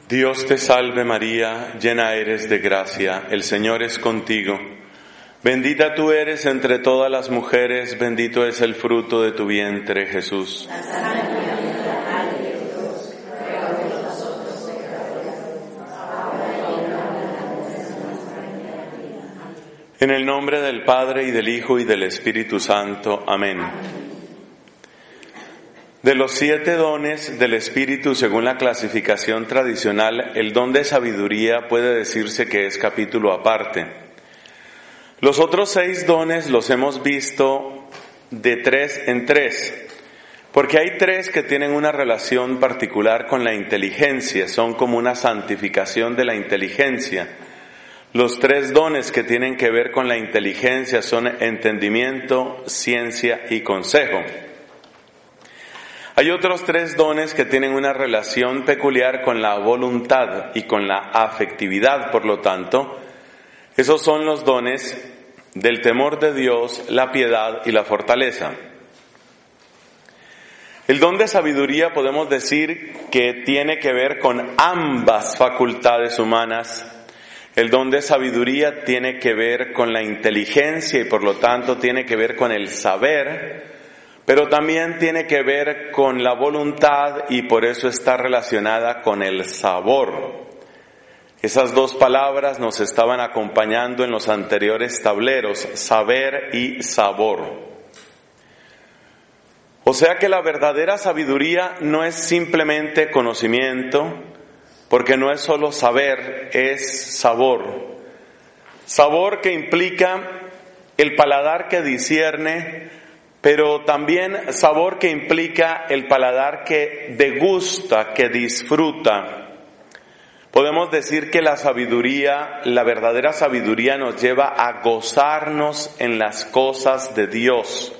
Dios te salve María, llena eres de gracia, el Señor es contigo. Bendita tú eres entre todas las mujeres, bendito es el fruto de tu vientre, Jesús. En el nombre del Padre, y del Hijo, y del Espíritu Santo. Amén. De los 7 dones del Espíritu, según la clasificación tradicional, el don de sabiduría puede decirse que es capítulo aparte. Los otros 6 dones los hemos visto de 3 en 3, porque hay 3 que tienen una relación particular con la inteligencia, son como una santificación de la inteligencia. Los 3 dones que tienen que ver con la inteligencia son entendimiento, ciencia y consejo. Hay otros 3 dones que tienen una relación peculiar con la voluntad y con la afectividad, por lo tanto, esos son los dones del temor de Dios, la piedad y la fortaleza. El don de sabiduría podemos decir que tiene que ver con ambas facultades humanas. El don de sabiduría tiene que ver con la inteligencia y por lo tanto tiene que ver con el saber, pero también tiene que ver con la voluntad y por eso está relacionada con el sabor. Esas 2 palabras nos estaban acompañando en los anteriores tableros, saber y sabor. O sea que la verdadera sabiduría no es simplemente conocimiento, porque no es solo saber, es sabor. Sabor que implica el paladar que discierne, pero también sabor que implica el paladar que degusta, que disfruta. Podemos decir que la sabiduría, la verdadera sabiduría nos lleva a gozarnos en las cosas de Dios.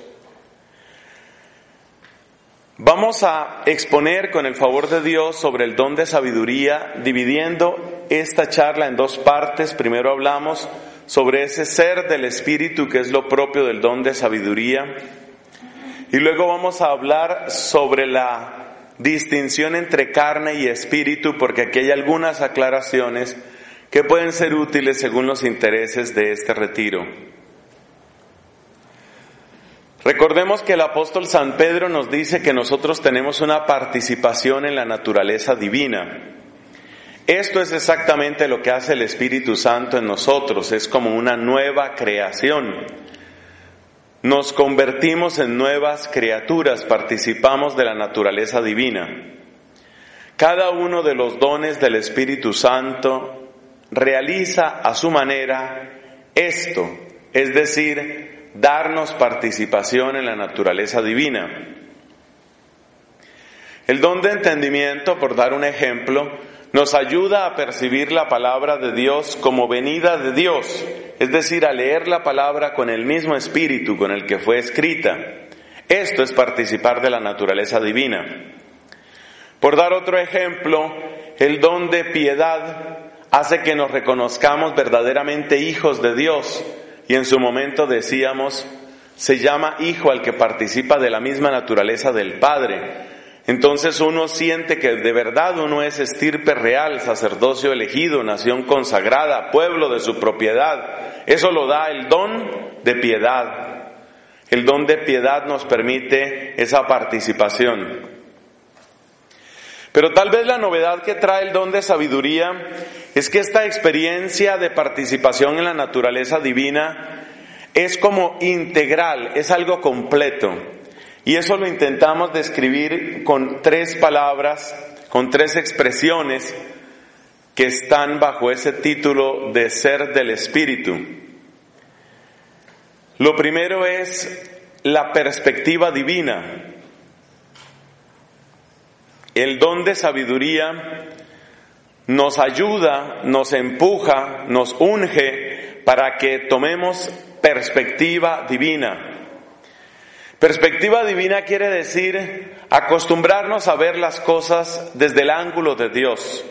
Vamos a exponer con el favor de Dios sobre el don de sabiduría, dividiendo esta charla en 2 partes. Primero hablamos sobre ese ser del Espíritu que es lo propio del don de sabiduría. Y luego vamos a hablar sobre la distinción entre carne y espíritu, porque aquí hay algunas aclaraciones que pueden ser útiles según los intereses de este retiro. Recordemos que el apóstol San Pedro nos dice que nosotros tenemos una participación en la naturaleza divina. Esto es exactamente lo que hace el Espíritu Santo en nosotros, es como una nueva creación. Nos convertimos en nuevas criaturas, participamos de la naturaleza divina. Cada uno de los dones del Espíritu Santo realiza a su manera esto, es decir, darnos participación en la naturaleza divina. El don de entendimiento, por dar un ejemplo, nos ayuda a percibir la palabra de Dios como venida de Dios, es decir, a leer la palabra con el mismo espíritu con el que fue escrita. Esto es participar de la naturaleza divina. Por dar otro ejemplo, el don de piedad hace que nos reconozcamos verdaderamente hijos de Dios, y en su momento decíamos, se llama hijo al que participa de la misma naturaleza del Padre. Entonces uno siente que de verdad uno es estirpe real, sacerdocio elegido, nación consagrada, pueblo de su propiedad. Eso lo da el don de piedad. El don de piedad nos permite esa participación. Pero tal vez la novedad que trae el don de sabiduría es que esta experiencia de participación en la naturaleza divina es como integral, es algo completo. Y eso lo intentamos describir con 3 palabras, con 3 expresiones que están bajo ese título de ser del Espíritu. Lo primero es la perspectiva divina. El don de sabiduría nos ayuda, nos empuja, nos unge para que tomemos perspectiva divina. Perspectiva divina quiere decir acostumbrarnos a ver las cosas desde el ángulo de Dios.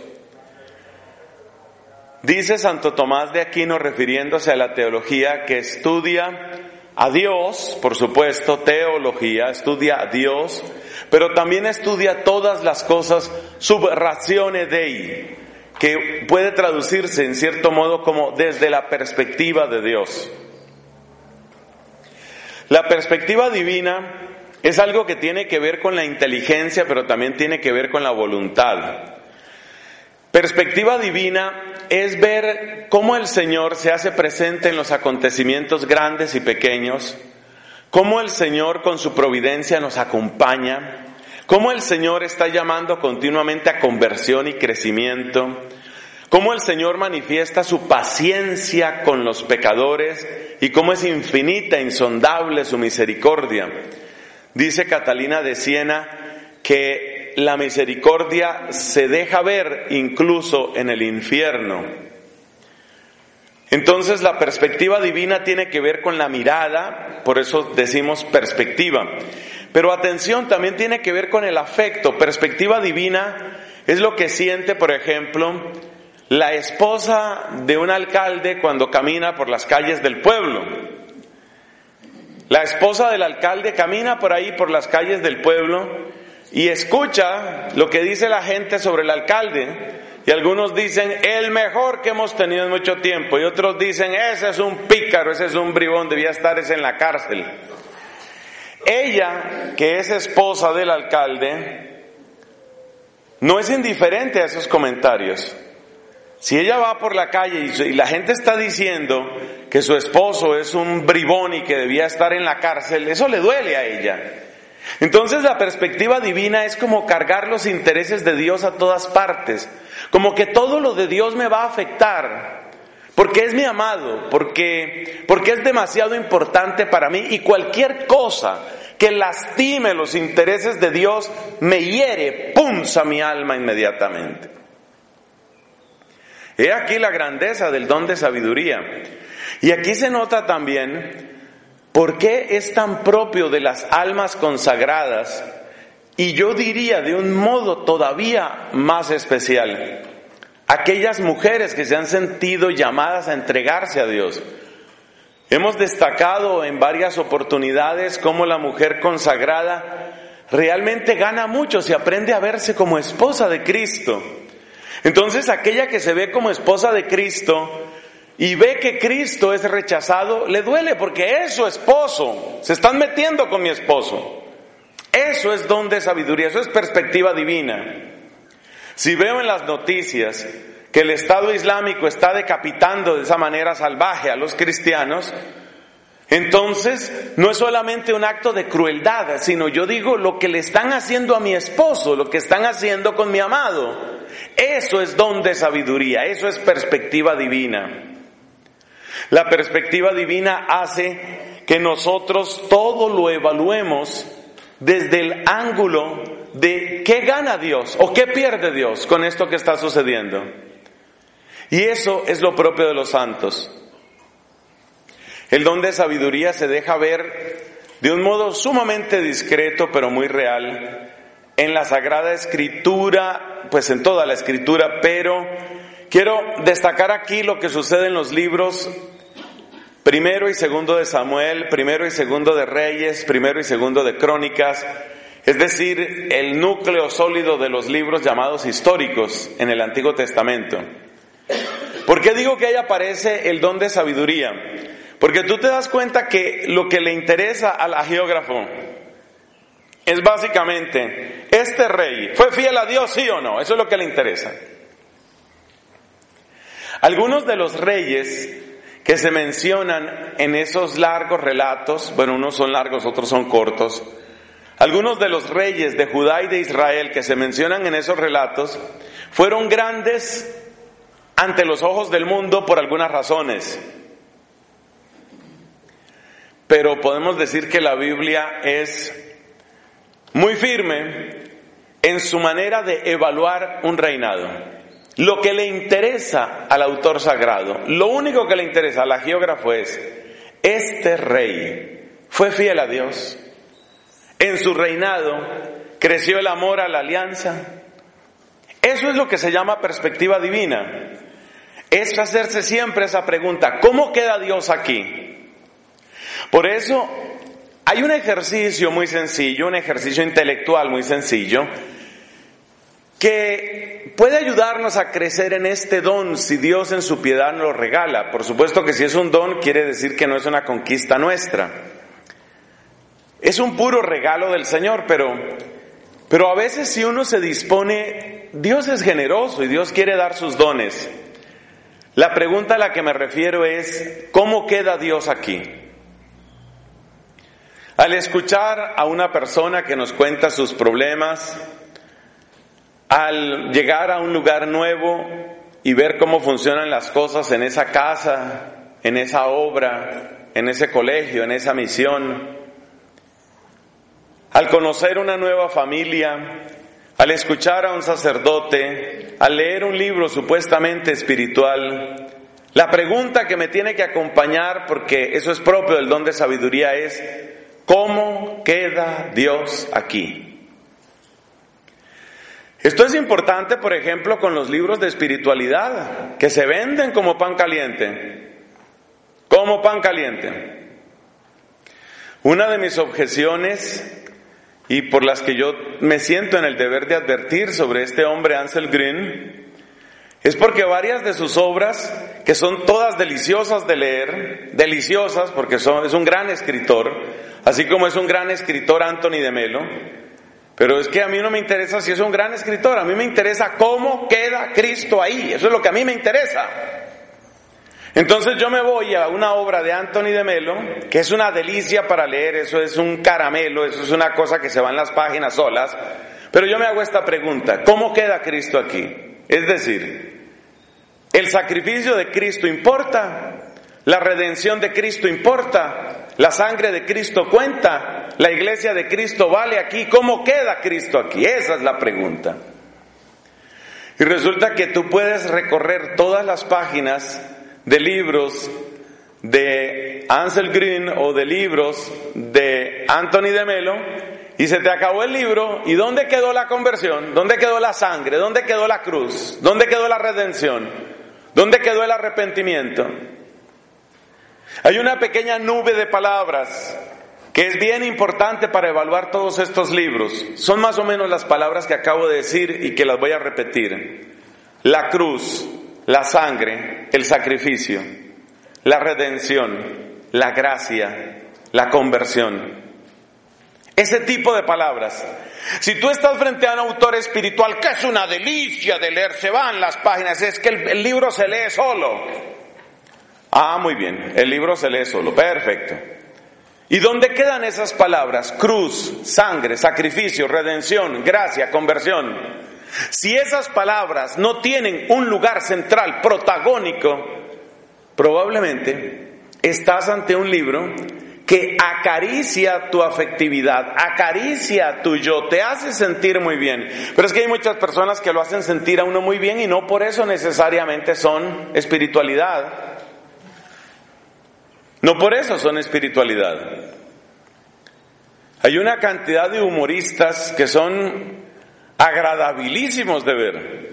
Dice Santo Tomás de Aquino, refiriéndose a la teología, que estudia a Dios, por supuesto, teología, estudia a Dios, pero también estudia todas las cosas sub ratione Dei, que puede traducirse en cierto modo como desde la perspectiva de Dios. La perspectiva divina es algo que tiene que ver con la inteligencia, pero también tiene que ver con la voluntad. Perspectiva divina es ver cómo el Señor se hace presente en los acontecimientos grandes y pequeños, cómo el Señor con su providencia nos acompaña, cómo el Señor está llamando continuamente a conversión y crecimiento, cómo el Señor manifiesta su paciencia con los pecadores y cómo es infinita, insondable su misericordia. Dice Catalina de Siena que la misericordia se deja ver incluso en el infierno. Entonces la perspectiva divina tiene que ver con la mirada, por eso decimos perspectiva. Pero atención, también tiene que ver con el afecto. Perspectiva divina es lo que siente, por ejemplo, la esposa de un alcalde cuando camina por las calles del pueblo. La esposa del alcalde camina por ahí, por las calles del pueblo, y escucha lo que dice la gente sobre el alcalde. Y algunos dicen, el mejor que hemos tenido en mucho tiempo. Y otros dicen, ese es un pícaro, ese es un bribón, debía estar en la cárcel. Ella, que es esposa del alcalde, no es indiferente a esos comentarios. Si ella va por la calle y la gente está diciendo que su esposo es un bribón y que debía estar en la cárcel, eso le duele a ella. Entonces la perspectiva divina es como cargar los intereses de Dios a todas partes, como que todo lo de Dios me va a afectar, porque es mi amado, porque es demasiado importante para mí, y cualquier cosa que lastime los intereses de Dios me hiere, punza mi alma inmediatamente. He aquí la grandeza del don de sabiduría. Y aquí se nota también por qué es tan propio de las almas consagradas, y yo diría de un modo todavía más especial, aquellas mujeres que se han sentido llamadas a entregarse a Dios. Hemos destacado en varias oportunidades cómo la mujer consagrada realmente gana mucho si aprende a verse como esposa de Cristo. Entonces aquella que se ve como esposa de Cristo y ve que Cristo es rechazado, le duele porque es su esposo, se están metiendo con mi esposo. Eso es don de sabiduría, eso es perspectiva divina. Si veo en las noticias que el Estado Islámico está decapitando de esa manera salvaje a los cristianos, entonces no es solamente un acto de crueldad, sino yo digo lo que le están haciendo a mi esposo, lo que están haciendo con mi amado. Eso es don de sabiduría, eso es perspectiva divina. La perspectiva divina hace que nosotros todo lo evaluemos desde el ángulo de qué gana Dios o qué pierde Dios con esto que está sucediendo. Y eso es lo propio de los santos. El don de sabiduría se deja ver de un modo sumamente discreto pero muy real en la Sagrada Escritura, pues en toda la Escritura, pero quiero destacar aquí lo que sucede en los libros primero y segundo de Samuel, primero y segundo de Reyes, primero y segundo de Crónicas, es decir, el núcleo sólido de los libros llamados históricos en el Antiguo Testamento. ¿Por qué digo que ahí aparece el don de sabiduría? Porque tú te das cuenta que lo que le interesa al agiógrafo es básicamente, ¿este rey fue fiel a Dios, sí o no? Eso es lo que le interesa. Algunos de los reyes que se mencionan en esos largos relatos, bueno, unos son largos, otros son cortos, algunos de los reyes de Judá y de Israel que se mencionan en esos relatos fueron grandes ante los ojos del mundo por algunas razones. Pero podemos decir que la Biblia es muy firme en su manera de evaluar un reinado. Lo que le interesa al autor sagrado, lo único que le interesa al agiógrafo es, este rey fue fiel a Dios. En su reinado creció el amor a la alianza. Eso es lo que se llama perspectiva divina. Es hacerse siempre esa pregunta, ¿cómo queda Dios aquí? Por eso hay un ejercicio muy sencillo, un ejercicio intelectual muy sencillo, que puede ayudarnos a crecer en este don si Dios en su piedad nos lo regala. Por supuesto que si es un don quiere decir que no es una conquista nuestra. Es un puro regalo del Señor, pero a veces si uno se dispone, Dios es generoso y Dios quiere dar sus dones. La pregunta a la que me refiero es, ¿cómo queda Dios aquí? Al escuchar a una persona que nos cuenta sus problemas, al llegar a un lugar nuevo y ver cómo funcionan las cosas en esa casa, en esa obra, en ese colegio, en esa misión, al conocer una nueva familia, al escuchar a un sacerdote, al leer un libro supuestamente espiritual, la pregunta que me tiene que acompañar, porque eso es propio del don de sabiduría, es ¿cómo queda Dios aquí? Esto es importante, por ejemplo, con los libros de espiritualidad, que se venden como pan caliente. Como pan caliente. Una de mis objeciones, y por las que yo me siento en el deber de advertir sobre este hombre Ansel Green, es porque varias de sus obras, que son todas deliciosas de leer, deliciosas porque es un gran escritor, así como es un gran escritor Anthony de Melo, pero es que a mí no me interesa si es un gran escritor, a mí me interesa cómo queda Cristo ahí, eso es lo que a mí me interesa. Entonces yo me voy a una obra de Anthony de Melo, que es una delicia para leer, eso es un caramelo, eso es una cosa que se va en las páginas solas, pero yo me hago esta pregunta, ¿cómo queda Cristo aquí? Es decir, ¿el sacrificio de Cristo importa? ¿La redención de Cristo importa? ¿La sangre de Cristo cuenta? ¿La iglesia de Cristo vale aquí? ¿Cómo queda Cristo aquí? Esa es la pregunta. Y resulta que tú puedes recorrer todas las páginas de libros de Ansel Green o de libros de Anthony de Melo y se te acabó el libro. ¿Y dónde quedó la conversión? ¿Dónde quedó la sangre? ¿Dónde quedó la cruz? ¿Dónde quedó la redención? ¿Dónde quedó el arrepentimiento? Hay una pequeña nube de palabras que es bien importante para evaluar todos estos libros. Son más o menos las palabras que acabo de decir y que las voy a repetir. La cruz, la sangre, el sacrificio, la redención, la gracia, la conversión. Ese tipo de palabras. Si tú estás frente a un autor espiritual, que es una delicia de leer, se van las páginas, es que el libro se lee solo. Ah, muy bien, el libro se lee solo, perfecto. ¿Y dónde quedan esas palabras? Cruz, sangre, sacrificio, redención, gracia, conversión. Si esas palabras no tienen un lugar central, protagónico, probablemente estás ante un libro que acaricia tu afectividad, acaricia tu yo, te hace sentir muy bien. Pero es que hay muchas personas que lo hacen sentir a uno muy bien y no por eso necesariamente son espiritualidad. No por eso son espiritualidad. Hay una cantidad de humoristas que son agradabilísimos de ver.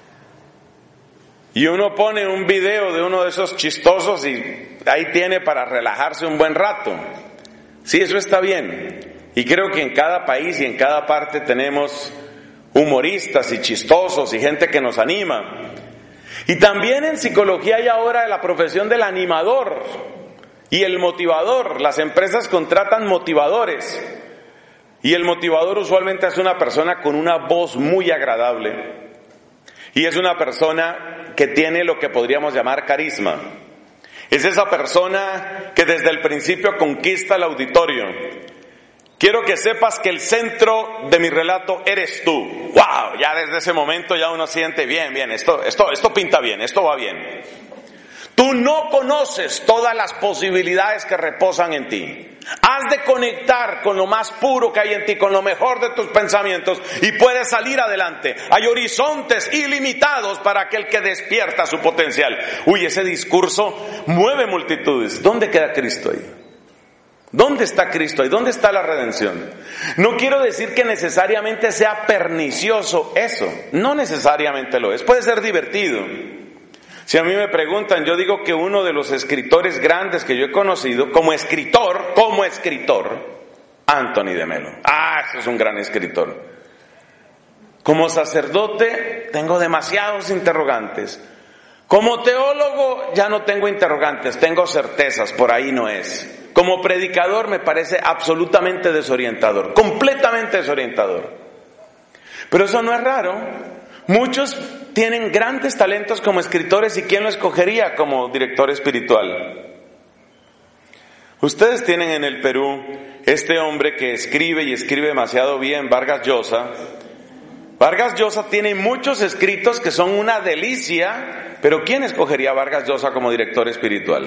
Y uno pone un video de uno de esos chistosos y ahí tiene para relajarse un buen rato. Sí, eso está bien. Y creo que en cada país y en cada parte tenemos humoristas y chistosos y gente que nos anima. Y también en psicología hay ahora la profesión del animador y el motivador. Las empresas contratan motivadores. Y el motivador usualmente es una persona con una voz muy agradable. Y es una persona que tiene lo que podríamos llamar carisma. Es esa persona que desde el principio conquista el auditorio. Quiero que sepas que el centro de mi relato eres tú. ¡Wow! Ya desde ese momento ya uno siente bien, esto pinta bien, esto va bien. Tú no conoces todas las posibilidades que reposan en ti. Has de conectar con lo más puro que hay en ti, con lo mejor de tus pensamientos y puedes salir adelante. Hay horizontes ilimitados para aquel que despierta su potencial. Uy, ese discurso mueve multitudes. ¿Dónde queda Cristo ahí? ¿Dónde está Cristo ahí? ¿Dónde está la redención? No quiero decir que necesariamente sea pernicioso eso. No necesariamente lo es. Puede ser divertido. Si a mí me preguntan, yo digo que uno de los escritores grandes que yo he conocido, como escritor, Anthony de Melo. Ah, ese es un gran escritor. Como sacerdote tengo demasiados interrogantes. Como teólogo ya no tengo interrogantes, tengo certezas, por ahí no es. Como predicador me parece absolutamente desorientador, completamente desorientador. Pero eso no es raro. Muchos tienen grandes talentos como escritores, y ¿quién lo escogería como director espiritual? Ustedes tienen en el Perú este hombre que escribe y escribe demasiado bien, Vargas Llosa. Vargas Llosa tiene muchos escritos que son una delicia, pero ¿quién escogería a Vargas Llosa como director espiritual?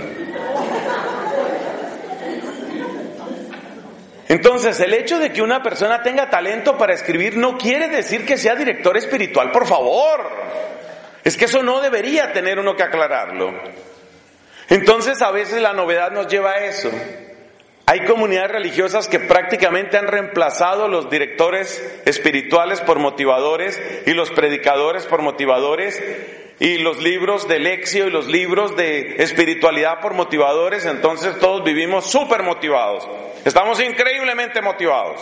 Entonces, el hecho de que una persona tenga talento para escribir no quiere decir que sea director espiritual, por favor. Es que eso no debería tener uno que aclararlo. Entonces, a veces la novedad nos lleva a eso. Hay comunidades religiosas que prácticamente han reemplazado los directores espirituales por motivadores y los predicadores por motivadores y los libros de lección y los libros de espiritualidad por motivadores. Entonces todos vivimos súper motivados. Estamos increíblemente motivados.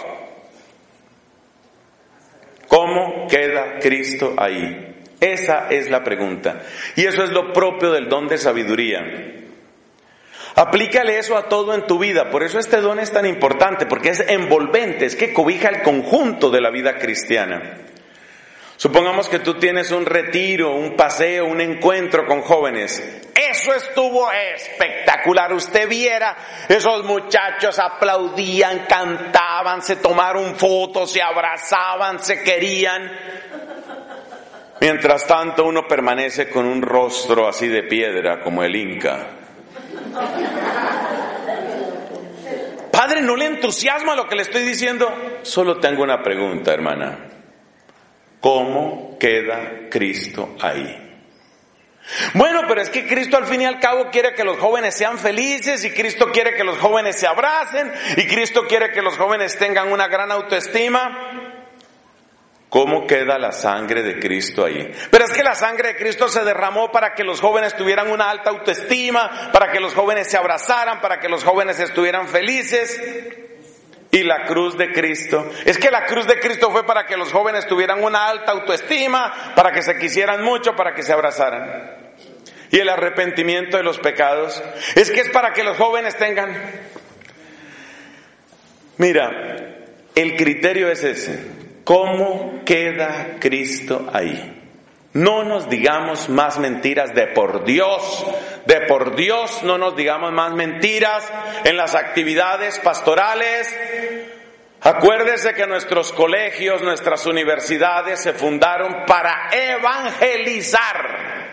¿Cómo queda Cristo ahí? Esa es la pregunta. Y eso es lo propio del don de sabiduría. Aplícale eso a todo en tu vida. Por eso este don es tan importante, porque es envolvente, es que cobija el conjunto de la vida cristiana. Supongamos que tú tienes un retiro, un paseo, un encuentro con jóvenes. Eso estuvo espectacular. Usted viera, esos muchachos aplaudían, cantaban, se tomaron fotos, se abrazaban, se querían. Mientras tanto uno permanece con un rostro así de piedra como el Inca. Padre, ¿no le entusiasma lo que le estoy diciendo? Solo tengo una pregunta, hermana. ¿Cómo queda Cristo ahí? Bueno, pero es que Cristo al fin y al cabo quiere que los jóvenes sean felices, y Cristo quiere que los jóvenes se abracen, y Cristo quiere que los jóvenes tengan una gran autoestima. ¿Cómo queda la sangre de Cristo ahí? Pero es que la sangre de Cristo se derramó para que los jóvenes tuvieran una alta autoestima, para que los jóvenes se abrazaran, para que los jóvenes estuvieran felices. Y la cruz de Cristo, es que la cruz de Cristo fue para que los jóvenes tuvieran una alta autoestima, para que se quisieran mucho, para que se abrazaran. Y el arrepentimiento de los pecados, es que es para que los jóvenes tengan. Mira, el criterio es ese. ¿Cómo queda Cristo ahí? No nos digamos más mentiras, de por Dios, no nos digamos más mentiras en las actividades pastorales. Acuérdese que nuestros colegios, nuestras universidades se fundaron para evangelizar.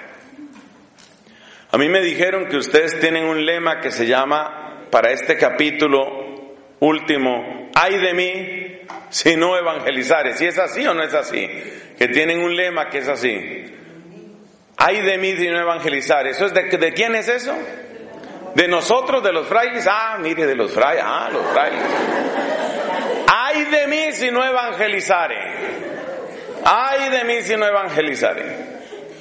A mí me dijeron que ustedes tienen un lema que se llama, para este capítulo último, ¡ay de mí si no evangelizare! ¿Si es así o no es así? Que tienen un lema que es así. ¡Ay de mí si no evangelizare! ¿Eso es de quién es eso? ¿De nosotros, de los frailes? Mire, de los frailes. Los frailes. ¡Ay de mí si no evangelizare! ¡Ay de mí si no evangelizare!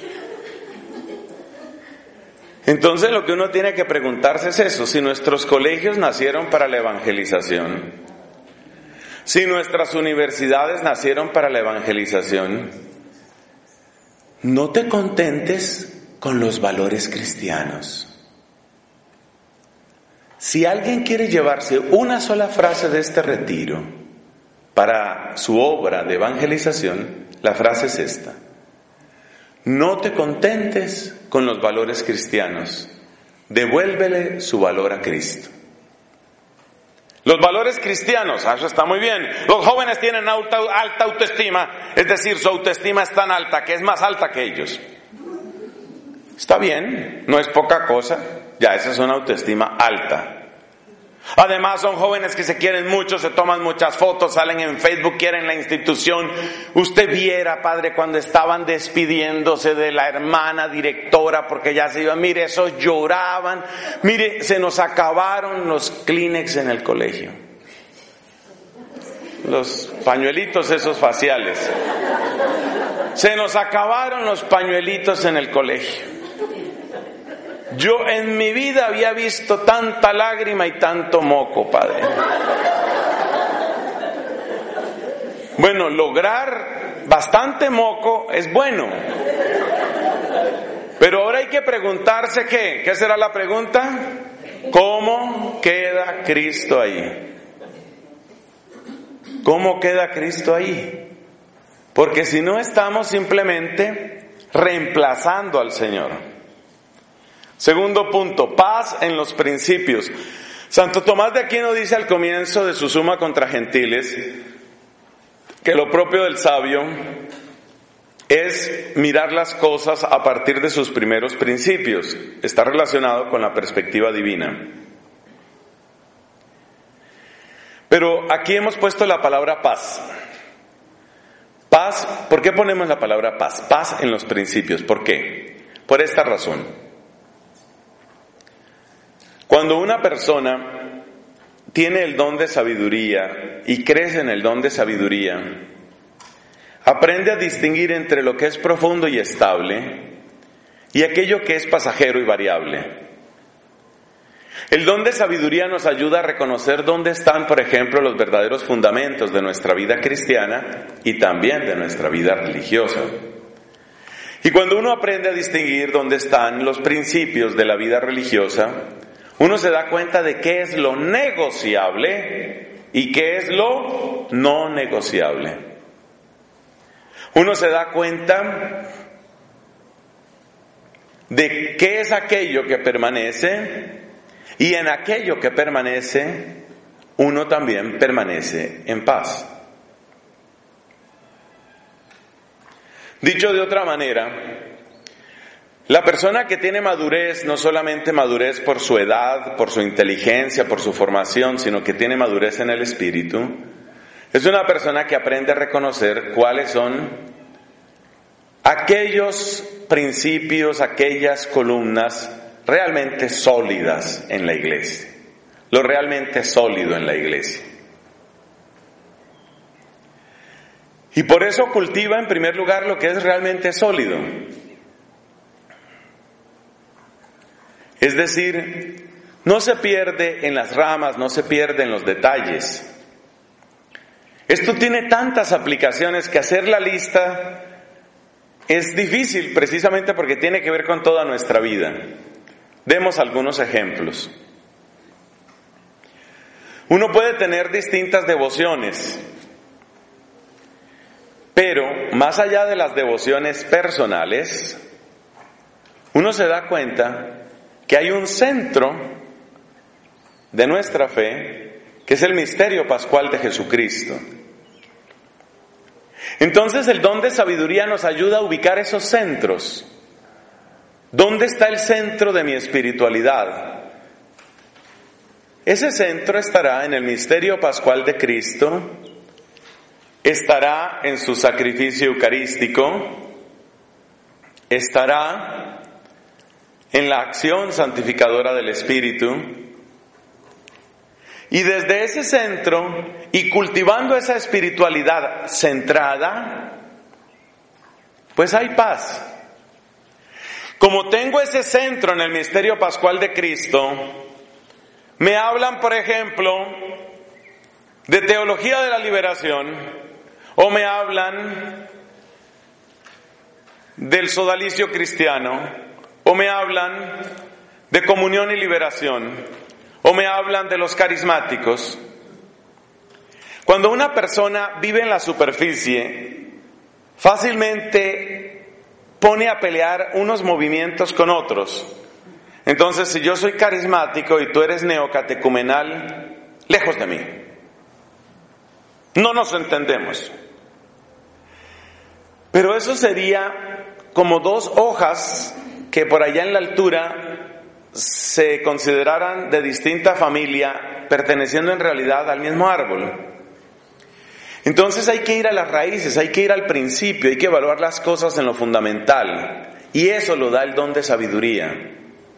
Entonces lo que uno tiene que preguntarse es eso: si nuestros colegios nacieron para la evangelización, si nuestras universidades nacieron para la evangelización, no te contentes con los valores cristianos. Si alguien quiere llevarse una sola frase de este retiro para su obra de evangelización, la frase es esta: no te contentes con los valores cristianos, devuélvele su valor a Cristo. Los valores cristianos, eso está muy bien. Los jóvenes tienen alta autoestima, es decir, su autoestima es tan alta que es más alta que ellos. Está bien, no es poca cosa, ya esa es una autoestima alta. Además son jóvenes que se quieren mucho, se toman muchas fotos, salen en Facebook, quieren la institución. Usted viera, padre, cuando estaban despidiéndose de la hermana directora porque ya se iban, mire, esos lloraban. Mire, se nos acabaron los Kleenex en el colegio, los pañuelitos esos faciales. Se nos acabaron los pañuelitos en el colegio. Yo en mi vida había visto tanta lágrima y tanto moco, padre. Bueno, lograr bastante moco es bueno. Pero ahora hay que preguntarse ¿qué? ¿Qué será la pregunta? ¿Cómo queda Cristo ahí? ¿Cómo queda Cristo ahí? Porque si no estamos simplemente reemplazando al Señor. Segundo punto, paz en los principios. Santo Tomás de Aquino dice al comienzo de su Suma contra Gentiles que lo propio del sabio es mirar las cosas a partir de sus primeros principios. Está relacionado con la perspectiva divina. Pero aquí hemos puesto la palabra paz. Paz, ¿por qué ponemos la palabra paz? Paz en los principios. ¿Por qué? Por esta razón. Cuando una persona tiene el don de sabiduría y crece en el don de sabiduría, aprende a distinguir entre lo que es profundo y estable y aquello que es pasajero y variable. El don de sabiduría nos ayuda a reconocer dónde están, por ejemplo, los verdaderos fundamentos de nuestra vida cristiana y también de nuestra vida religiosa. Y cuando uno aprende a distinguir dónde están los principios de la vida religiosa, uno se da cuenta de qué es lo negociable y qué es lo no negociable. Uno se da cuenta de qué es aquello que permanece y en aquello que permanece, uno también permanece en paz. Dicho de otra manera, la persona que tiene madurez, no solamente madurez por su edad, por su inteligencia, por su formación, sino que tiene madurez en el espíritu, es una persona que aprende a reconocer cuáles son aquellos principios, aquellas columnas realmente sólidas en la iglesia, lo realmente sólido en la iglesia. Y por eso cultiva en primer lugar lo que es realmente sólido. Es decir, no se pierde en las ramas, no se pierde en los detalles. Esto tiene tantas aplicaciones que hacer la lista es difícil precisamente porque tiene que ver con toda nuestra vida. Demos algunos ejemplos. Uno puede tener distintas devociones, pero más allá de las devociones personales, uno se da cuenta que hay un centro de nuestra fe, que es el misterio pascual de Jesucristo. Entonces el don de sabiduría nos ayuda a ubicar esos centros. ¿Dónde está el centro de mi espiritualidad? Ese centro estará en el misterio pascual de Cristo, estará en su sacrificio eucarístico, estará en la acción santificadora del Espíritu, y desde ese centro, y cultivando esa espiritualidad centrada, pues hay paz. Como tengo ese centro en el misterio pascual de Cristo, me hablan, por ejemplo, de teología de la liberación, o me hablan del sodalicio cristiano, o me hablan de comunión y liberación, o me hablan de los carismáticos. Cuando una persona vive en la superficie, fácilmente pone a pelear unos movimientos con otros. Entonces, si yo soy carismático y tú eres neocatecumenal, lejos de mí. No nos entendemos. Pero eso sería como dos hojas que por allá en la altura se consideraran de distinta familia, perteneciendo en realidad al mismo árbol. Entonces hay que ir a las raíces, hay que ir al principio, hay que evaluar las cosas en lo fundamental. Y eso lo da el don de sabiduría.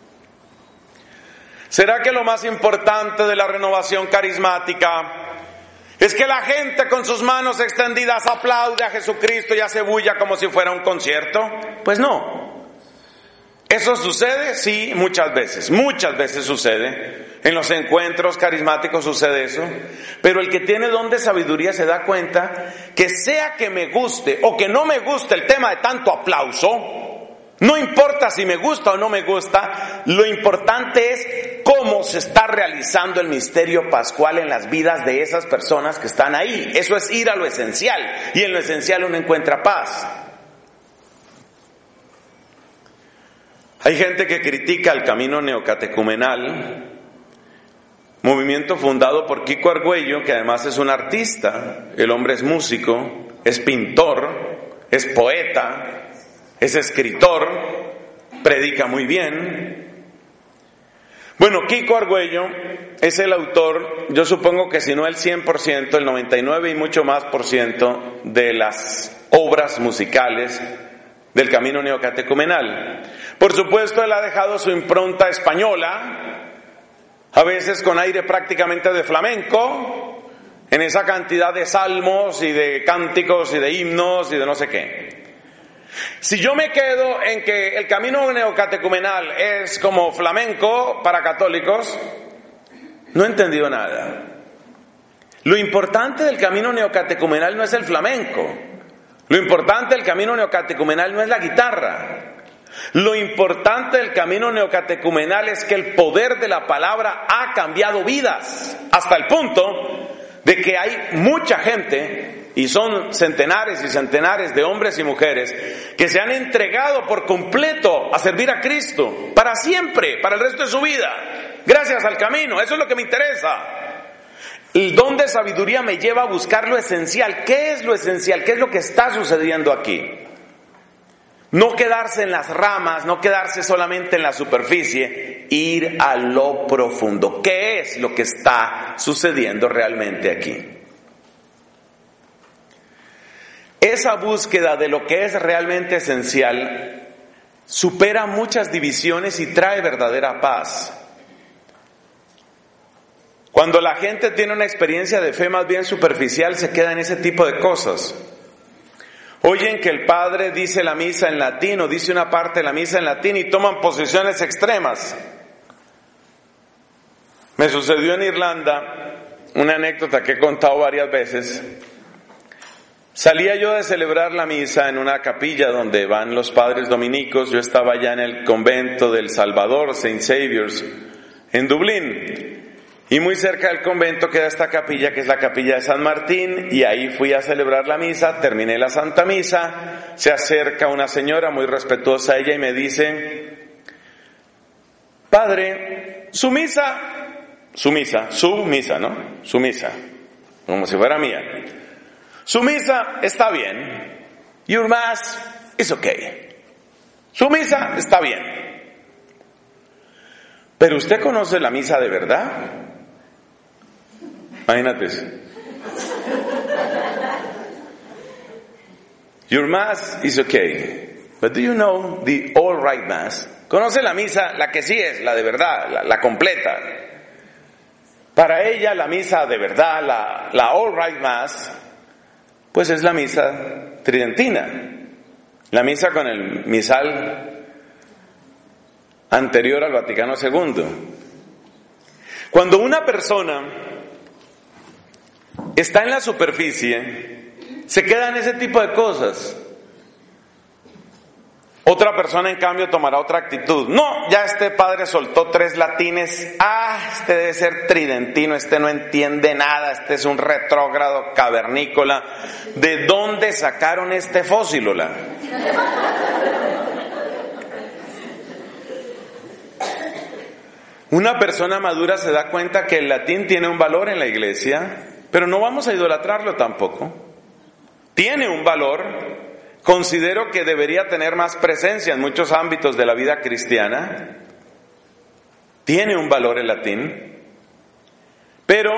¿Será que lo más importante de la renovación carismática es que la gente con sus manos extendidas aplaude a Jesucristo y hace bulla como si fuera un concierto? Pues no. ¿Eso sucede? Sí, muchas veces sucede. En los encuentros carismáticos sucede eso. Pero el que tiene don de sabiduría se da cuenta que sea que me guste o que no me guste el tema de tanto aplauso, no importa si me gusta o no me gusta, lo importante es cómo se está realizando el misterio pascual en las vidas de esas personas que están ahí. Eso es ir a lo esencial, y en lo esencial uno encuentra paz. Hay gente que critica el camino neocatecumenal, movimiento fundado por Kiko Argüello, que además es un artista. El hombre es músico, es pintor, es poeta, es escritor, predica muy bien. Bueno, Kiko Argüello es el autor, yo supongo que si no el 100%, el 99% y mucho más por ciento de las obras musicales del camino neocatecumenal. Por supuesto, él ha dejado su impronta española, a veces con aire prácticamente de flamenco, en esa cantidad de salmos y de cánticos y de himnos y de no sé qué. Si yo me quedo en que el camino neocatecumenal es como flamenco para católicos, no he entendido nada. Lo importante del camino neocatecumenal no es el flamenco. Lo importante del camino neocatecumenal no es la guitarra. Lo importante del camino neocatecumenal es que el poder de la palabra ha cambiado vidas, hasta el punto de que hay mucha gente, y son centenares y centenares de hombres y mujeres, que se han entregado por completo a servir a Cristo, para siempre, para el resto de su vida, gracias al camino. Eso es lo que me interesa. El don de sabiduría me lleva a buscar lo esencial. ¿Qué es lo esencial? ¿Qué es lo que está sucediendo aquí? No quedarse en las ramas, no quedarse solamente en la superficie, ir a lo profundo. ¿Qué es lo que está sucediendo realmente aquí? Esa búsqueda de lo que es realmente esencial supera muchas divisiones y trae verdadera paz. Cuando la gente tiene una experiencia de fe más bien superficial, se queda en ese tipo de cosas. Oyen que el padre dice la misa en latín o dice una parte de la misa en latín y toman posiciones extremas. Me sucedió en Irlanda una anécdota que he contado varias veces. Salía yo de celebrar la misa en una capilla donde van los padres dominicos. Yo estaba ya en el convento del Salvador, St. Saviour's, en Dublín. Y muy cerca del convento queda esta capilla, que es la capilla de San Martín, y ahí fui a celebrar la misa, terminé la Santa Misa, se acerca una señora muy respetuosa a ella y me dice: Padre, su misa, como si fuera mía. Su misa está bien. Your mass is okay. Su misa está bien. Pero usted conoce la misa de verdad. Imagínate eso. Your mass is okay. But do you know the all right mass? ¿Conoce la misa, la que sí es, la de verdad, la completa? Para ella la misa de verdad, la all right mass, pues es la misa tridentina. La misa con el misal anterior al Vaticano II. Cuando una persona está en la superficie, se queda en ese tipo de cosas. Otra persona, en cambio, tomará otra actitud. No, ya este padre soltó 3 latines. Este debe ser tridentino, este no entiende nada, este es un retrógrado cavernícola. ¿De dónde sacaron este fósilola? Una persona madura se da cuenta que el latín tiene un valor en la iglesia, pero no vamos a idolatrarlo tampoco. Tiene un valor. Considero que debería tener más presencia en muchos ámbitos de la vida cristiana. Tiene un valor el latín. Pero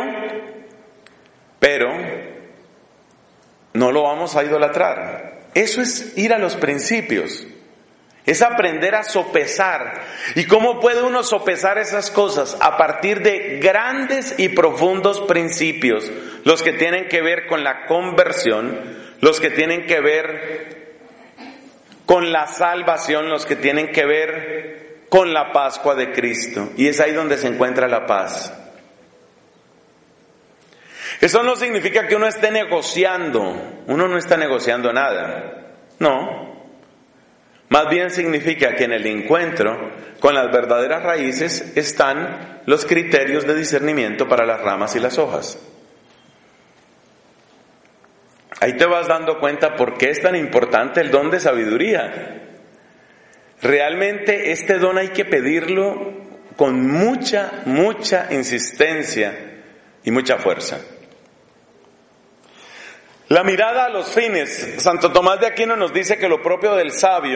no lo vamos a idolatrar. Eso es ir a los principios. Es aprender a sopesar. ¿Y cómo puede uno sopesar esas cosas? A partir de grandes y profundos principios, los que tienen que ver con la conversión, los que tienen que ver con la salvación, los que tienen que ver con la Pascua de Cristo. Y es ahí donde se encuentra la paz. Eso no significa que uno esté negociando. Uno no está negociando nada. No. Más bien significa que en el encuentro con las verdaderas raíces están los criterios de discernimiento para las ramas y las hojas. Ahí te vas dando cuenta por qué es tan importante el don de sabiduría. Realmente este don hay que pedirlo con mucha insistencia y mucha fuerza. La mirada a los fines. Santo Tomás de Aquino nos dice que lo propio del sabio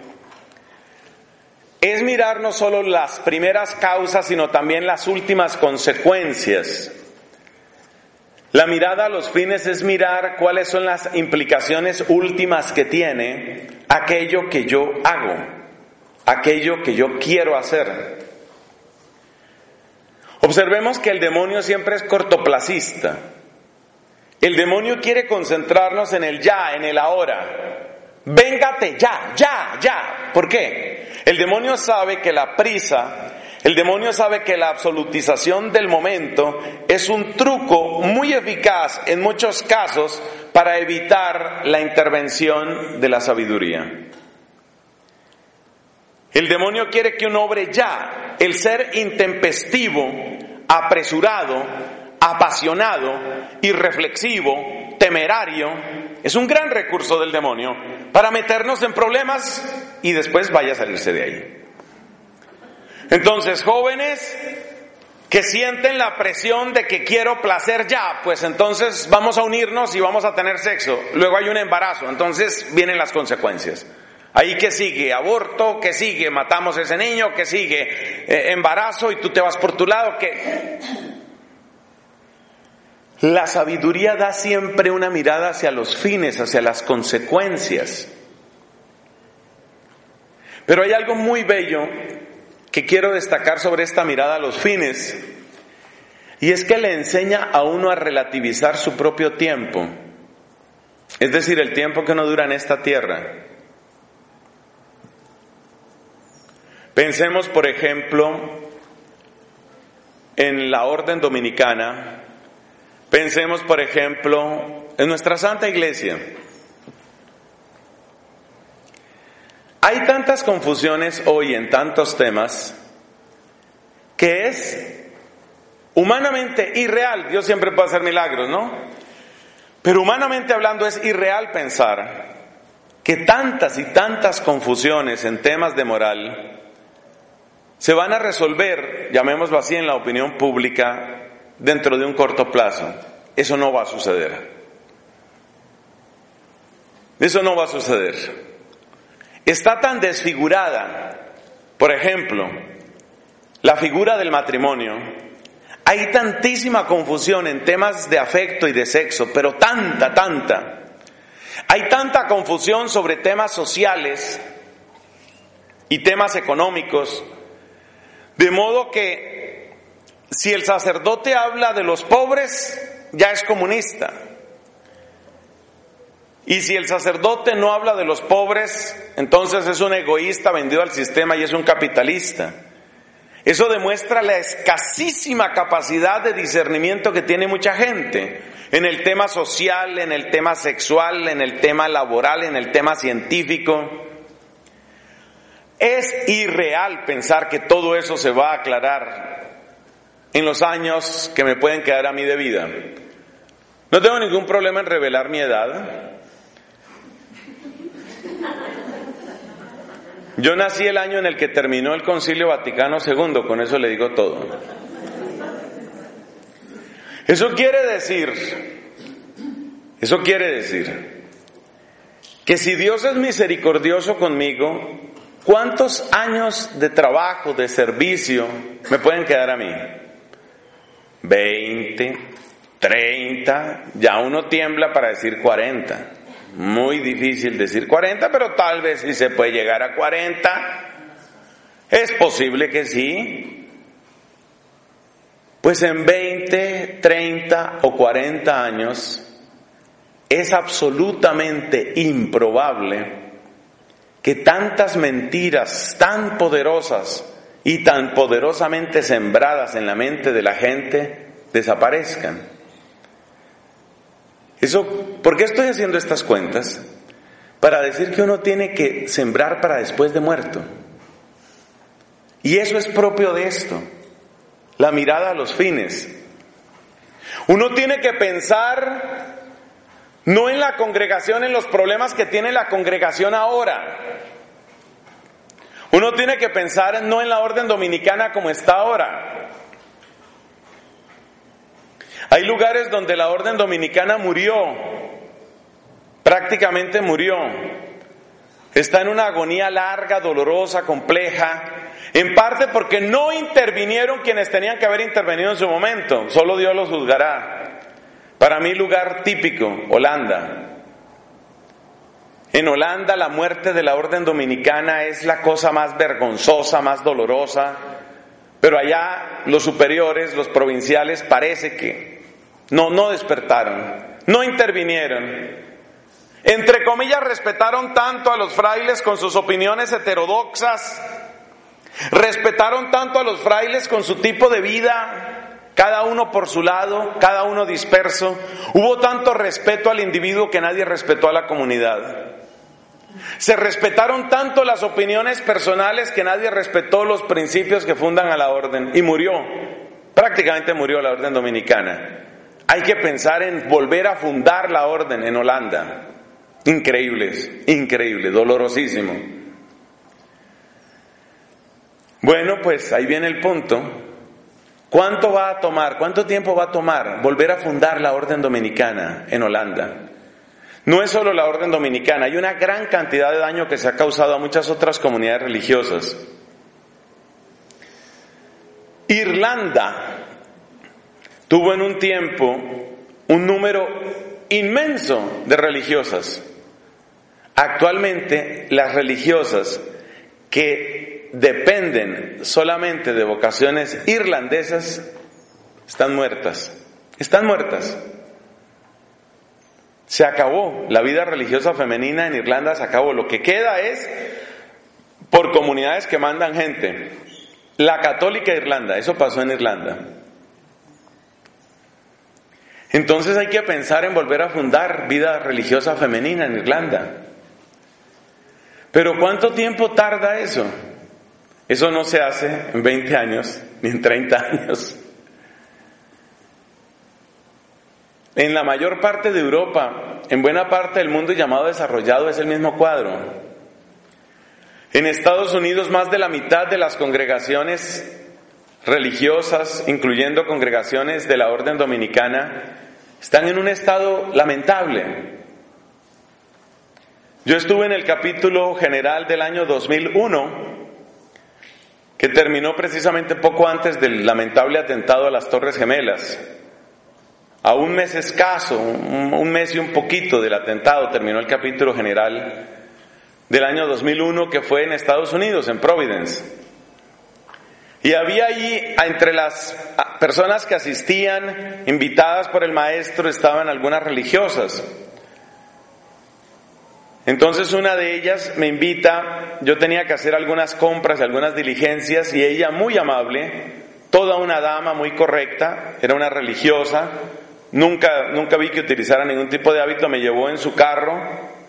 es mirar no solo las primeras causas, sino también las últimas consecuencias. La mirada a los fines es mirar cuáles son las implicaciones últimas que tiene aquello que yo hago, aquello que yo quiero hacer. Observemos que el demonio siempre es cortoplacista. El demonio quiere concentrarnos en el ya, en el ahora. Véngate, ya. ¿Por qué? El demonio sabe que la prisa, el demonio sabe que la absolutización del momento es un truco muy eficaz en muchos casos para evitar la intervención de la sabiduría. El demonio quiere que uno obre ya. El ser intempestivo, apresurado, apasionado, irreflexivo, temerario, es un gran recurso del demonio para meternos en problemas y después vaya a salirse de ahí. Entonces, jóvenes que sienten la presión de que quiero placer ya, pues entonces vamos a unirnos y vamos a tener sexo. Luego hay un embarazo, entonces vienen las consecuencias. Ahí que sigue, aborto, que sigue, matamos a ese niño, que sigue, embarazo y tú te vas por tu lado, que... La sabiduría da siempre una mirada hacia los fines, hacia las consecuencias. Pero hay algo muy bello que quiero destacar sobre esta mirada a los fines, y es que le enseña a uno a relativizar su propio tiempo, es decir, el tiempo que uno dura en esta tierra. Pensemos, por ejemplo, en la orden dominicana. Pensemos, por ejemplo, en nuestra Santa Iglesia. Hay tantas confusiones hoy en tantos temas que es humanamente irreal. Dios siempre puede hacer milagros, ¿no? Pero humanamente hablando es irreal pensar que tantas y tantas confusiones en temas de moral se van a resolver, llamémoslo así, en la opinión pública dentro de un corto plazo. Eso no va a suceder. Eso no va a suceder. Está tan desfigurada, por ejemplo, la figura del matrimonio. Hay tantísima confusión en temas de afecto y de sexo, pero tanta. Hay tanta confusión sobre temas sociales y temas económicos, de modo que si el sacerdote habla de los pobres, ya es comunista. Y si el sacerdote no habla de los pobres, entonces es un egoísta vendido al sistema y es un capitalista. Eso demuestra la escasísima capacidad de discernimiento que tiene mucha gente en el tema social, en el tema sexual, en el tema laboral, en el tema científico. Es irreal pensar que todo eso se va a aclarar en los años que me pueden quedar a mí de vida. No tengo ningún problema en revelar mi edad. Yo nací el año en el que terminó el Concilio Vaticano II, con eso le digo todo. Eso quiere decir que si Dios es misericordioso conmigo, ¿cuántos años de trabajo, de servicio me pueden quedar a mí? 20, 30, ya uno tiembla para decir 40. Muy difícil decir 40, pero tal vez sí se puede llegar a 40. Es posible que sí. Pues en 20, 30 o 40 años es absolutamente improbable que tantas mentiras tan poderosas y tan poderosamente sembradas en la mente de la gente desaparezcan. ¿Por qué estoy haciendo estas cuentas? Para decir que uno tiene que sembrar para después de muerto. Y eso es propio de esto, la mirada a los fines. Uno tiene que pensar no en la congregación, en los problemas que tiene la congregación ahora. Uno tiene que pensar no en la orden dominicana como está ahora. Hay lugares donde la orden dominicana murió, prácticamente murió. Está en una agonía larga, dolorosa, compleja, en parte porque no intervinieron quienes tenían que haber intervenido en su momento. Solo Dios los juzgará. Para mí, lugar típico, Holanda. En Holanda la muerte de la orden dominicana es la cosa más vergonzosa, más dolorosa, pero allá los superiores, los provinciales, parece que no despertaron, no intervinieron. Entre comillas, respetaron tanto a los frailes con sus opiniones heterodoxas, respetaron tanto a los frailes con su tipo de vida, cada uno por su lado, cada uno disperso. Hubo tanto respeto al individuo que nadie respetó a la comunidad. Se respetaron tanto las opiniones personales que nadie respetó los principios que fundan a la orden. Y murió, prácticamente murió la orden dominicana. Hay que pensar en volver a fundar la orden en Holanda. Increíble, dolorosísimo. Bueno, pues ahí viene el punto. ¿Cuánto tiempo va a tomar volver a fundar la orden dominicana en Holanda? No es solo la orden dominicana, hay una gran cantidad de daño que se ha causado a muchas otras comunidades religiosas. Irlanda tuvo en un tiempo un número inmenso de religiosas. Actualmente las religiosas que dependen solamente de vocaciones irlandesas están muertas. Se acabó la vida religiosa femenina en Irlanda, se acabó. Lo que queda es por comunidades que mandan gente. La católica de Irlanda, eso pasó en Irlanda. Entonces hay que pensar en volver a fundar vida religiosa femenina en Irlanda. Pero ¿cuánto tiempo tarda eso? Eso no se hace en 20 años, ni en 30 años. En la mayor parte de Europa, en buena parte del mundo llamado desarrollado, es el mismo cuadro. En Estados Unidos, más de la mitad de las congregaciones religiosas, incluyendo congregaciones de la orden dominicana, están en un estado lamentable. Yo estuve en el capítulo general del año 2001, que terminó precisamente poco antes del lamentable atentado a las Torres Gemelas. A un mes escaso, un mes y un poquito del atentado, terminó el capítulo general del año 2001, que fue en Estados Unidos, en Providence. Y había allí, entre las personas que asistían, invitadas por el maestro, estaban algunas religiosas. Entonces una de ellas me invita, yo tenía que hacer algunas compras y algunas diligencias, y ella, muy amable, toda una dama muy correcta, era una religiosa, nunca vi que utilizara ningún tipo de hábito, me llevó en su carro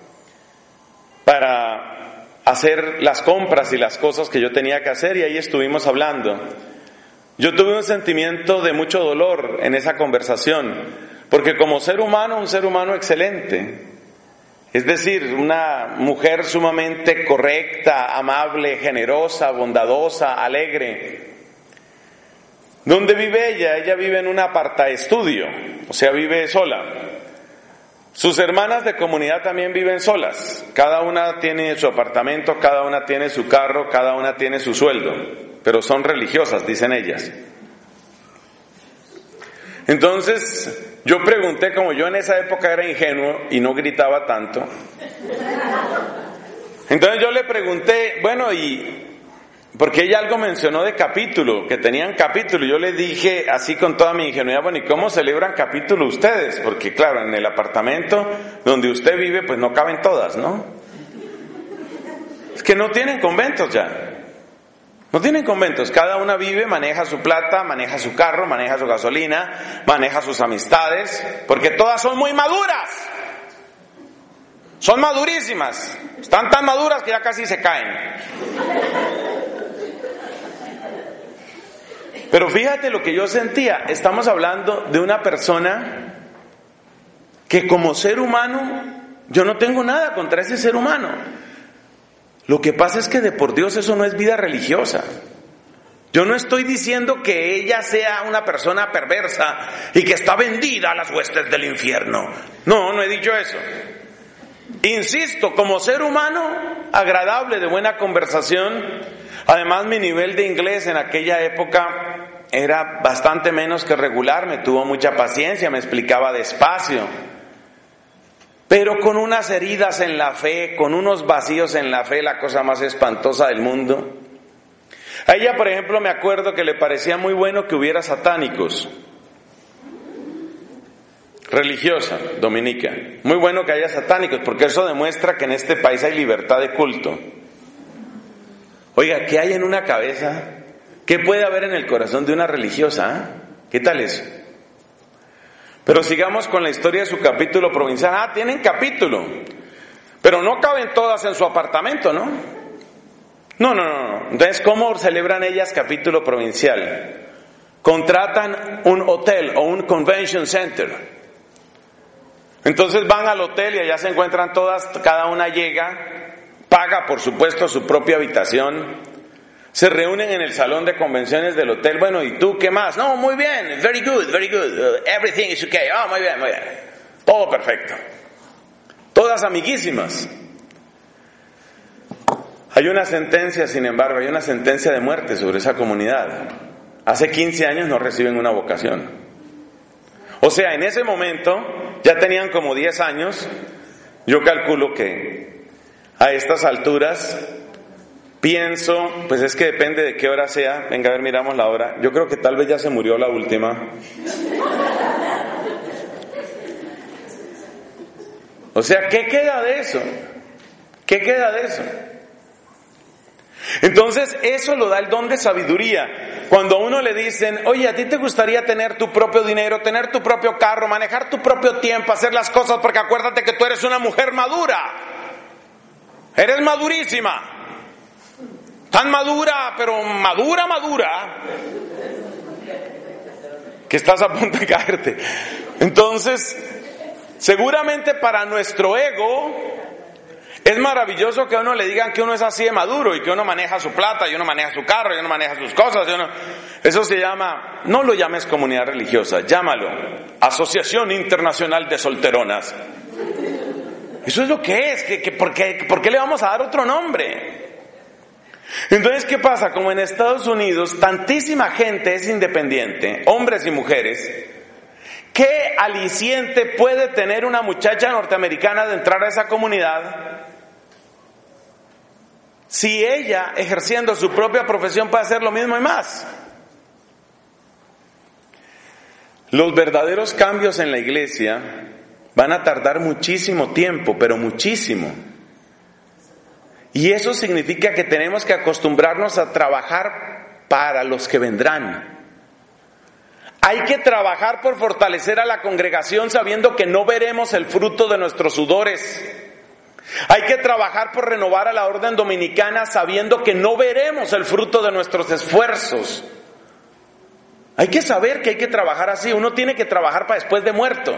para hacer las compras y las cosas que yo tenía que hacer, y ahí estuvimos hablando. Yo tuve un sentimiento de mucho dolor en esa conversación, porque como ser humano, un ser humano excelente, es decir, una mujer sumamente correcta, amable, generosa, bondadosa, alegre. ¿Dónde vive ella? Ella vive en un apartaestudio, o sea, vive sola. Sus hermanas de comunidad también viven solas. Cada una tiene su apartamento, cada una tiene su carro, cada una tiene su sueldo, pero son religiosas, dicen ellas. Entonces, yo pregunté, como yo en esa época era ingenuo y no gritaba tanto. Entonces yo le pregunté, bueno, y porque ella algo mencionó de capítulo, que tenían capítulo. Yo le dije así con toda mi ingenuidad, bueno, ¿y cómo celebran capítulo ustedes? Porque claro, en el apartamento donde usted vive, pues no caben todas, ¿no? Es que no tienen conventos ya. No tienen conventos. Cada una vive, maneja su plata, maneja su carro, maneja su gasolina, maneja sus amistades, porque todas son muy maduras. Son madurísimas. Están tan maduras que ya casi se caen. Pero fíjate lo que yo sentía. Estamos hablando de una persona que como ser humano, yo no tengo nada contra ese ser humano. Lo que pasa es que de por Dios eso no es vida religiosa. Yo no estoy diciendo que ella sea una persona perversa y que está vendida a las huestes del infierno. No, no he dicho eso. Insisto, como ser humano, agradable, de buena conversación. Además, mi nivel de inglés en aquella época era bastante menos que regular. Me tuvo mucha paciencia, me explicaba despacio. Pero con unas heridas en la fe, con unos vacíos en la fe, la cosa más espantosa del mundo. A ella, por ejemplo, me acuerdo que le parecía muy bueno que hubiera satánicos. Religiosa, dominica. Muy bueno que haya satánicos, porque eso demuestra que en este país hay libertad de culto. Oiga, ¿qué hay en una cabeza? ¿Qué puede haber en el corazón de una religiosa? ¿Qué tal eso? Pero sigamos con la historia de su capítulo provincial. Tienen capítulo, pero no caben todas en su apartamento, ¿no? No. Entonces, ¿cómo celebran ellas capítulo provincial? Contratan un hotel o un convention center. Entonces van al hotel y allá se encuentran todas, cada una llega, paga por supuesto su propia habitación. Se reúnen en el salón de convenciones del hotel. Bueno, ¿y tú qué más? No, muy bien, very good, everything is okay. Muy bien. Todo perfecto. Todas amiguísimas. Hay una sentencia, sin embargo, hay una sentencia de muerte sobre esa comunidad. Hace 15 años no reciben una vocación. O sea, en ese momento, ya tenían como 10 años. Yo calculo que a estas alturas... Pienso, pues es que depende de qué hora sea. Venga, a ver, miramos la hora. Yo creo que tal vez ya se murió la última. O sea, ¿qué queda de eso? ¿Qué queda de eso? Entonces, eso lo da el don de sabiduría. Cuando a uno le dicen, oye, ¿a ti te gustaría tener tu propio dinero, tener tu propio carro, manejar tu propio tiempo, hacer las cosas? Porque acuérdate que tú eres una mujer madura. Eres madurísima. Tan madura, pero madura, que estás a punto de caerte. Entonces, seguramente para nuestro ego es maravilloso que a uno le digan que uno es así de maduro y que uno maneja su plata, y uno maneja su carro, y uno maneja sus cosas. Eso se llama, no lo llames comunidad religiosa, llámalo Asociación Internacional de Solteronas. Eso es lo que es. ¿Por qué le vamos a dar otro nombre? Entonces, ¿qué pasa? Como en Estados Unidos tantísima gente es independiente, hombres y mujeres, ¿qué aliciente puede tener una muchacha norteamericana de entrar a esa comunidad si ella, ejerciendo su propia profesión, puede hacer lo mismo y más? Los verdaderos cambios en la iglesia van a tardar muchísimo tiempo, pero muchísimo. Y eso significa que tenemos que acostumbrarnos a trabajar para los que vendrán. Hay que trabajar por fortalecer a la congregación sabiendo que no veremos el fruto de nuestros sudores. Hay que trabajar por renovar a la orden dominicana sabiendo que no veremos el fruto de nuestros esfuerzos. Hay que saber que hay que trabajar así. Uno tiene que trabajar para después de muerto.